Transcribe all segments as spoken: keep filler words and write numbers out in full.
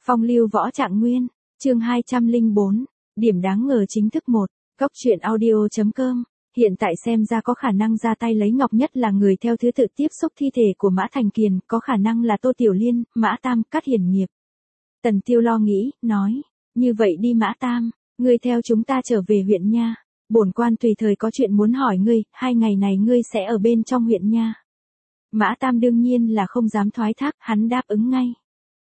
Phong lưu võ trạng nguyên, chương hai trăm lẻ bốn, điểm đáng ngờ chính thức một, Cóc truyện audio.com. Hiện tại xem ra có khả năng ra tay lấy Ngọc Nhất là người theo thứ tự tiếp xúc thi thể của Mã Thành Kiền, có khả năng là Tô Tiểu Liên, Mã Tam, Cát Hiển Nghiệp. Tần Tiêu lo nghĩ, nói, như vậy đi Mã Tam, ngươi theo chúng ta trở về huyện nha. Bổn quan tùy thời có chuyện muốn hỏi ngươi, hai ngày này ngươi sẽ ở bên trong huyện nha. Mã Tam đương nhiên là không dám thoái thác, hắn đáp ứng ngay.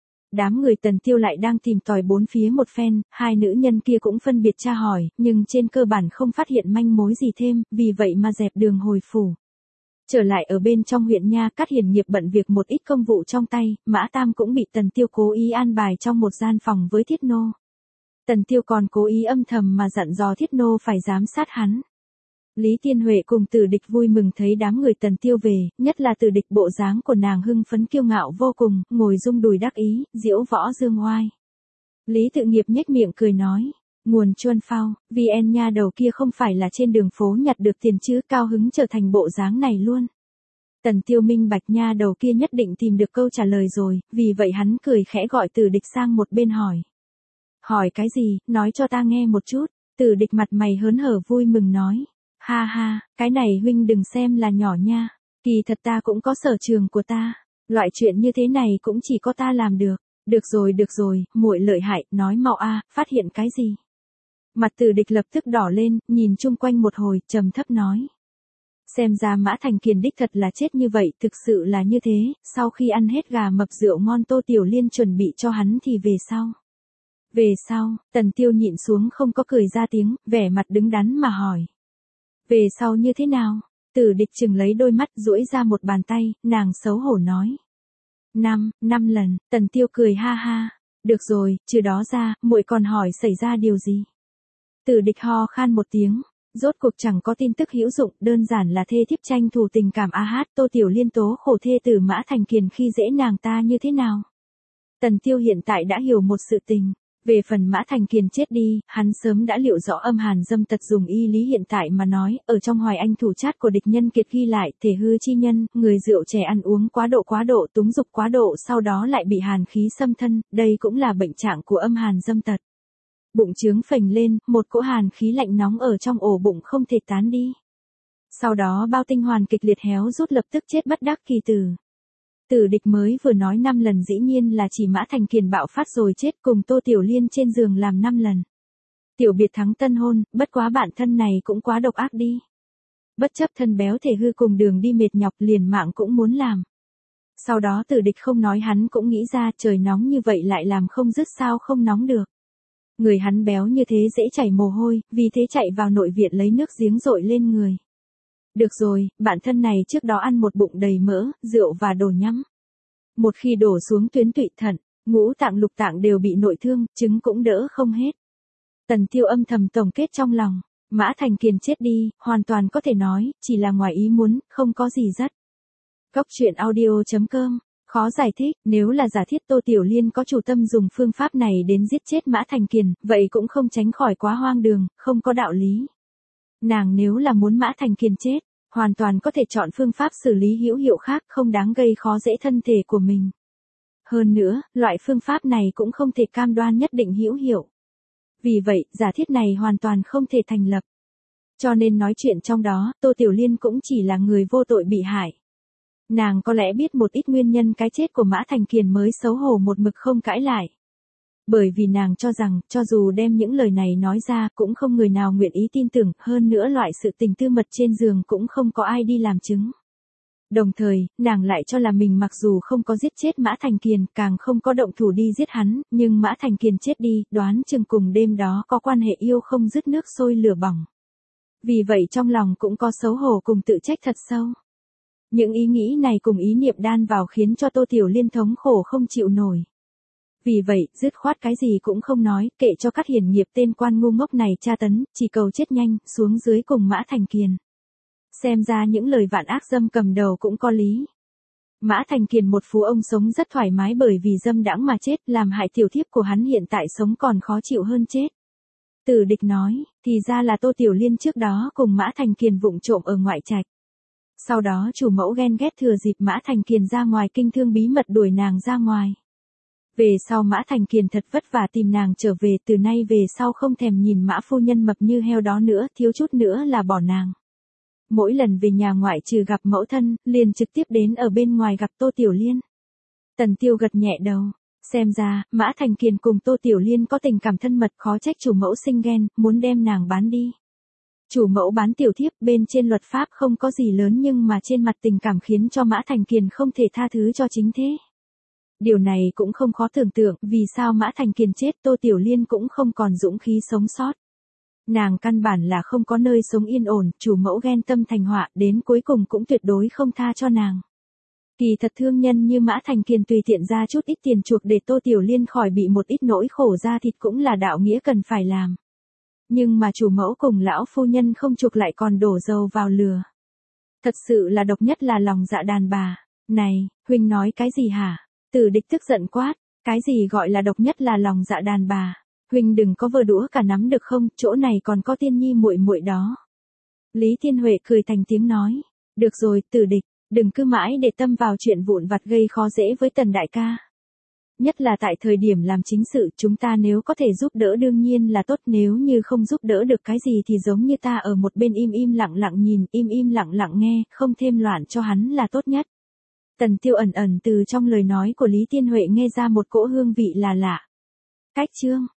Đám người Tần Tiêu lại đang tìm tòi bốn phía một phen, hai nữ nhân kia cũng phân biệt tra hỏi, nhưng trên cơ bản không phát hiện manh mối gì thêm, vì vậy mà dẹp đường hồi phủ. Trở lại ở bên trong huyện nha, Cát Hiển Nghiệp bận việc một ít công vụ trong tay, Mã Tam cũng bị Tần Tiêu cố ý an bài trong một gian phòng với Thiết Nô. Tần Tiêu còn cố ý âm thầm mà dặn dò Thiết Nô phải giám sát hắn. Lý Tiên Huệ cùng Tử Địch vui mừng thấy đám người Tần Tiêu về, nhất là Tử Địch bộ dáng của nàng hưng phấn kiêu ngạo vô cùng, ngồi rung đùi đắc ý, diễu võ dương oai. Lý Tự Nghiệp nhếch miệng cười nói, nguồn chuân phao, vì en nha đầu kia không phải là trên đường phố nhặt được tiền chứ, cao hứng trở thành bộ dáng này luôn. Tần Tiêu minh bạch nha đầu kia nhất định tìm được câu trả lời rồi, vì vậy hắn cười khẽ gọi Tử Địch sang một bên hỏi. Hỏi cái gì, nói cho ta nghe một chút. Tử Địch mặt mày hớn hở vui mừng nói. Ha ha, cái này huynh đừng xem là nhỏ nha. Kỳ thật ta cũng có sở trường của ta. Loại chuyện như thế này cũng chỉ có ta làm được. Được rồi được rồi, muội lợi hại, nói mau a, phát hiện cái gì? Mặt Tử Địch lập tức đỏ lên, nhìn chung quanh một hồi, trầm thấp nói. Xem ra Mã Thành Kiền đích thật là chết như vậy, thực sự là như thế, sau khi ăn hết gà mập rượu ngon Tô Tiểu Liên chuẩn bị cho hắn thì về sau. Về sau, Tần Tiêu nhịn xuống không có cười ra tiếng, vẻ mặt đứng đắn mà hỏi. Về sau như thế nào? Tử Địch chừng lấy đôi mắt duỗi ra một bàn tay, nàng xấu hổ nói. Năm, năm lần, Tần Tiêu cười ha ha. Được rồi, trừ đó ra, muội còn hỏi xảy ra điều gì? Tử Địch ho khan một tiếng. Rốt cuộc chẳng có tin tức hữu dụng, đơn giản là thê thiếp tranh thủ tình cảm a hát Tô Tiểu Liên tố khổ thê tử Mã Thành Kiền khi dễ nàng ta như thế nào? Tần Tiêu hiện tại đã hiểu một sự tình. Về phần Mã Thành Kiền chết đi, hắn sớm đã liệu rõ âm hàn dâm tật dùng y lý hiện tại mà nói, ở trong Hoài Anh thủ chát của địch nhân kiệt ghi lại, thể hư chi nhân, người rượu chè ăn uống quá độ quá độ túng dục quá độ sau đó lại bị hàn khí xâm thân, đây cũng là bệnh trạng của âm hàn dâm tật. Bụng trướng phình lên, một cỗ hàn khí lạnh nóng ở trong ổ bụng không thể tán đi. Sau đó bao tinh hoàn kịch liệt héo rút lập tức chết bất đắc kỳ tử. Tử Địch mới vừa nói năm lần dĩ nhiên là chỉ Mã Thành Kiền bạo phát rồi chết cùng Tô Tiểu Liên trên giường làm năm lần. Tiểu biệt thắng tân hôn, bất quá bản thân này cũng quá độc ác đi. Bất chấp thân béo thể hư cùng đường đi mệt nhọc liền mạng cũng muốn làm. Sau đó Tử Địch không nói hắn cũng nghĩ ra trời nóng như vậy lại làm không dứt sao không nóng được. Người hắn béo như thế dễ chảy mồ hôi, vì thế chạy vào nội viện lấy nước giếng dội lên người. Được rồi, bản thân này trước đó ăn một bụng đầy mỡ, rượu và đồ nhắm. Một khi đổ xuống tuyến tụy thận, ngũ tạng lục tạng đều bị nội thương, trứng cũng đỡ không hết. Tần Tiêu âm thầm tổng kết trong lòng, Mã Thành Kiền chết đi, hoàn toàn có thể nói, chỉ là ngoài ý muốn, không có gì rất. Cóc truyện audio.com, khó giải thích, nếu là giả thiết Tô Tiểu Liên có chủ tâm dùng phương pháp này đến giết chết Mã Thành Kiền, vậy cũng không tránh khỏi quá hoang đường, không có đạo lý. Nàng nếu là muốn Mã Thành Kiền chết, hoàn toàn có thể chọn phương pháp xử lý hữu hiệu khác không đáng gây khó dễ thân thể của mình. Hơn nữa, loại phương pháp này cũng không thể cam đoan nhất định hữu hiệu. Vì vậy, giả thiết này hoàn toàn không thể thành lập. Cho nên nói chuyện trong đó, Tô Tiểu Liên cũng chỉ là người vô tội bị hại. Nàng có lẽ biết một ít nguyên nhân cái chết của Mã Thành Kiền mới xấu hổ một mực không cãi lại. Bởi vì nàng cho rằng, cho dù đem những lời này nói ra, cũng không người nào nguyện ý tin tưởng, hơn nữa loại sự tình tư mật trên giường cũng không có ai đi làm chứng. Đồng thời, nàng lại cho là mình mặc dù không có giết chết Mã Thành Kiền, càng không có động thủ đi giết hắn, nhưng Mã Thành Kiền chết đi, đoán chừng cùng đêm đó có quan hệ yêu không dứt nước sôi lửa bỏng. Vì vậy trong lòng cũng có xấu hổ cùng tự trách thật sâu. Những ý nghĩ này cùng ý niệm đan vào khiến cho Tô Tiểu Liên thống khổ không chịu nổi. Vì vậy, dứt khoát cái gì cũng không nói, kệ cho Cát Hiển Nghiệp tên quan ngu ngốc này tra tấn, chỉ cầu chết nhanh, xuống dưới cùng Mã Thành Kiền. Xem ra những lời vạn ác dâm cầm đầu cũng có lý. Mã Thành Kiền một phú ông sống rất thoải mái bởi vì dâm đãng mà chết, làm hại tiểu thiếp của hắn hiện tại sống còn khó chịu hơn chết. Tử Địch nói, thì ra là Tô Tiểu Liên trước đó cùng Mã Thành Kiền vụng trộm ở ngoại trạch. Sau đó chủ mẫu ghen ghét thừa dịp Mã Thành Kiền ra ngoài kinh thương bí mật đuổi nàng ra ngoài. Về sau Mã Thành Kiền thật vất vả tìm nàng trở về, từ nay về sau không thèm nhìn Mã phu nhân mập như heo đó nữa, thiếu chút nữa là bỏ nàng. Mỗi lần về nhà ngoại trừ gặp mẫu thân, liền trực tiếp đến ở bên ngoài gặp Tô Tiểu Liên. Tần Tiêu gật nhẹ đầu, xem ra, Mã Thành Kiền cùng Tô Tiểu Liên có tình cảm thân mật, khó trách chủ mẫu sinh ghen, muốn đem nàng bán đi. Chủ mẫu bán tiểu thiếp, bên trên luật pháp không có gì lớn nhưng mà trên mặt tình cảm khiến cho Mã Thành Kiền không thể tha thứ cho chính thế. Điều này cũng không khó tưởng tượng, vì sao Mã Thành Kiền chết Tô Tiểu Liên cũng không còn dũng khí sống sót. Nàng căn bản là không có nơi sống yên ổn, chủ mẫu ghen tâm thành họa, đến cuối cùng cũng tuyệt đối không tha cho nàng. Kỳ thật thương nhân như Mã Thành Kiền tùy tiện ra chút ít tiền chuộc để Tô Tiểu Liên khỏi bị một ít nỗi khổ ra thịt cũng là đạo nghĩa cần phải làm. Nhưng mà chủ mẫu cùng lão phu nhân không chuộc lại còn đổ dầu vào lửa. Thật sự là độc nhất là lòng dạ đàn bà. Này, huynh nói cái gì hả? Tử Địch tức giận quát, cái gì gọi là độc nhất là lòng dạ đàn bà? Huynh đừng có vơ đũa cả nắm được không, chỗ này còn có Tiên Nhi muội muội đó. Lý Thiên Huệ cười thành tiếng nói, được rồi, Tử Địch, đừng cứ mãi để tâm vào chuyện vụn vặt gây khó dễ với Tần đại ca. Nhất là tại thời điểm làm chính sự, chúng ta nếu có thể giúp đỡ đương nhiên là tốt, nếu như không giúp đỡ được cái gì thì giống như ta ở một bên im im lặng lặng nhìn, im im lặng lặng nghe, không thêm loạn cho hắn là tốt nhất. Tần Tiêu ẩn ẩn từ trong lời nói của Lý Thiên Huệ nghe ra một cỗ hương vị là lạ. Cách chương